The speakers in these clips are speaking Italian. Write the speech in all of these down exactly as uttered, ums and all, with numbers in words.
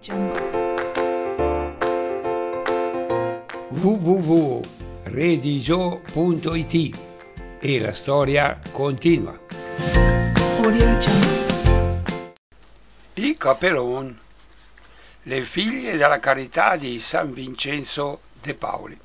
w w w punto redigio punto it e la storia continua. I Capelon, le figlie della carità di San Vincenzo de Pauli.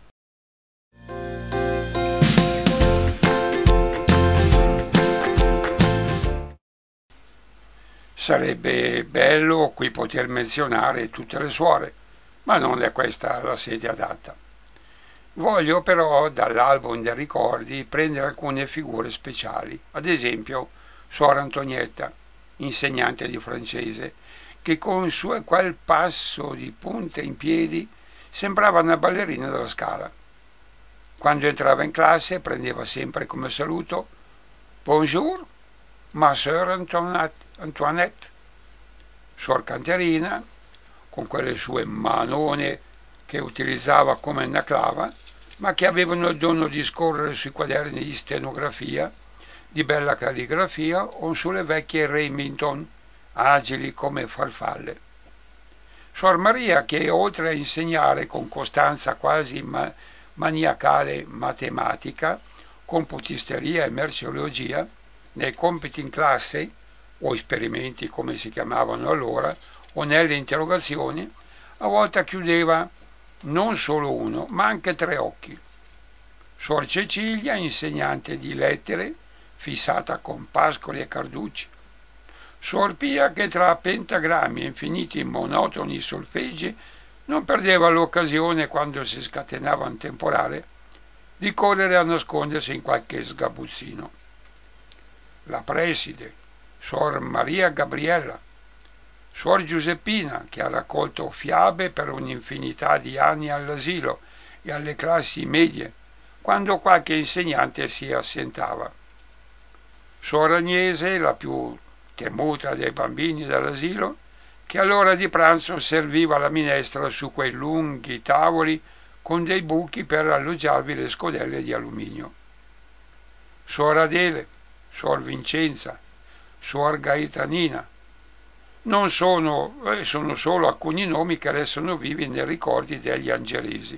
Sarebbe bello qui poter menzionare tutte le suore, ma non è questa la sede adatta. Voglio però dall'album dei ricordi prendere alcune figure speciali, ad esempio Suor Antonietta, insegnante di francese, che con suo quel passo di punta in piedi sembrava una ballerina della Scala. Quando entrava in classe prendeva sempre come saluto «Bonjour, ma sœur Antoinette». Suor Caterina, con quelle sue manone che utilizzava come una clava, ma che avevano il dono di scorrere sui quaderni di stenografia, di bella calligrafia o sulle vecchie Remington, agili come farfalle. Suor Maria, che oltre a insegnare con costanza quasi ma- maniacale matematica, computisteria e merceologia, nei compiti in classe, o esperimenti come si chiamavano allora, o nelle interrogazioni, a volte chiudeva non solo uno, ma anche tre occhi. Suor Cecilia, insegnante di lettere, fissata con Pascoli e Carducci. Suor Pia, che tra pentagrammi e infiniti monotoni solfeggi non perdeva l'occasione, quando si scatenava un temporale, di correre a nascondersi in qualche sgabuzzino. La preside, Suor Maria Gabriella, Suor Giuseppina, che ha raccolto fiabe per un'infinità di anni all'asilo e alle classi medie, quando qualche insegnante si assentava. Suor Agnese, la più temuta dei bambini dell'asilo, che all'ora di pranzo serviva la minestra su quei lunghi tavoli con dei buchi per alloggiarvi le scodelle di alluminio. Suor Adele, Suor Vincenza, Suor Gaetanina. Non sono, eh, sono solo alcuni nomi che restano vivi nei ricordi degli angelesi.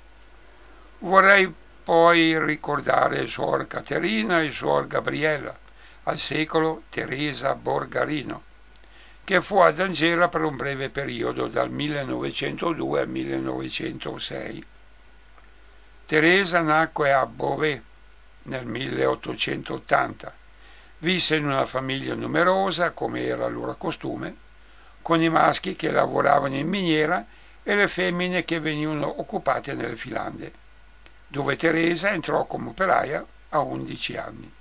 Vorrei poi ricordare Suor Caterina e Suor Gabriella, al secolo Teresa Borgarino, che fu ad Angera per un breve periodo, dal millenovecentodue al millenovecentosei. Teresa nacque a Beauvais nel milleottocentottanta. Visse in una famiglia numerosa, come era allora costume, con i maschi che lavoravano in miniera e le femmine che venivano occupate nelle filande, dove Teresa entrò come operaia a undici anni.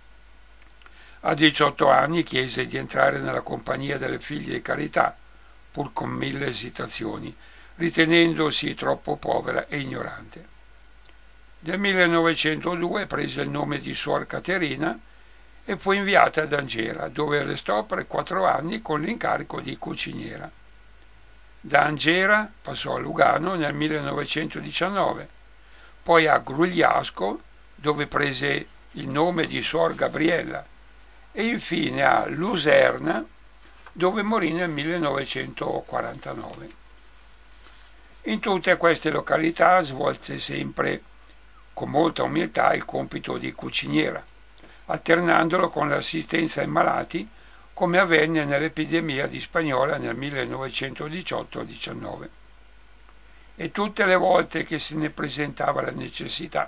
A diciotto anni chiese di entrare nella compagnia delle figlie di carità, pur con mille esitazioni, ritenendosi troppo povera e ignorante. Nel millenovecentodue prese il nome di Suor Caterina e fu inviata ad Angera, dove restò per quattro anni con l'incarico di cuciniera. Da Angera passò a Lugano nel millenovecentodiciannove, poi a Grugliasco, dove prese il nome di Suor Gabriella, e infine a Luserna, dove morì nel millenovecentoquarantanove. In tutte queste località svolse sempre con molta umiltà il compito di cuciniera, alternandolo con l'assistenza ai malati, come avvenne nell'epidemia di spagnola nel millenovecentodiciotto diciannove. E tutte le volte che se ne presentava la necessità.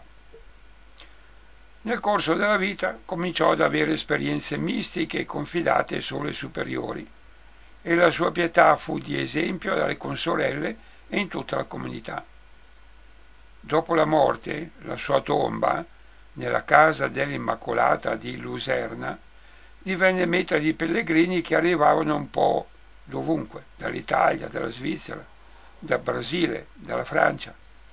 Nel corso della vita cominciò ad avere esperienze mistiche e confidate solo ai superiori, e la sua pietà fu di esempio alle consorelle e in tutta la comunità. Dopo la morte, la sua tomba, nella casa dell'Immacolata di Luserna, divenne meta di pellegrini che arrivavano un po' dovunque, dall'Italia, dalla Svizzera, dal Brasile, dalla Francia.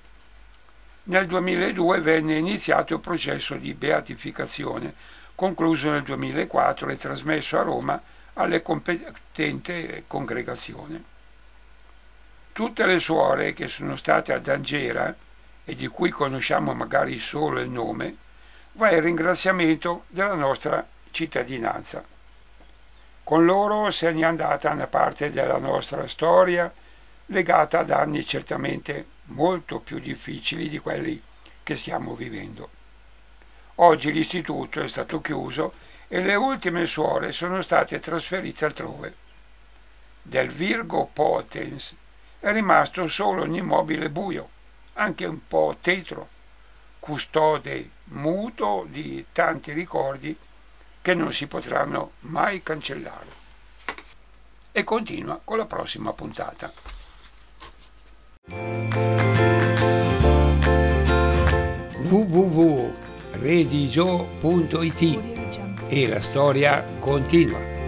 Nel duemiladue venne iniziato il processo di beatificazione, concluso nel duemilaquattro e trasmesso a Roma alle competenti congregazioni. Tutte le suore che sono state ad Angera, e di cui conosciamo magari solo il nome, va il ringraziamento della nostra cittadinanza. Con loro se n'è andata una parte della nostra storia legata ad anni certamente molto più difficili di quelli che stiamo vivendo. Oggi l'istituto è stato chiuso e le ultime suore sono state trasferite altrove. Del Virgo Potens è rimasto solo un immobile buio, anche un po' tetro, custode muto di tanti ricordi che non si potranno mai cancellare. E continua con la prossima puntata. w w w punto redigio punto it e la storia continua.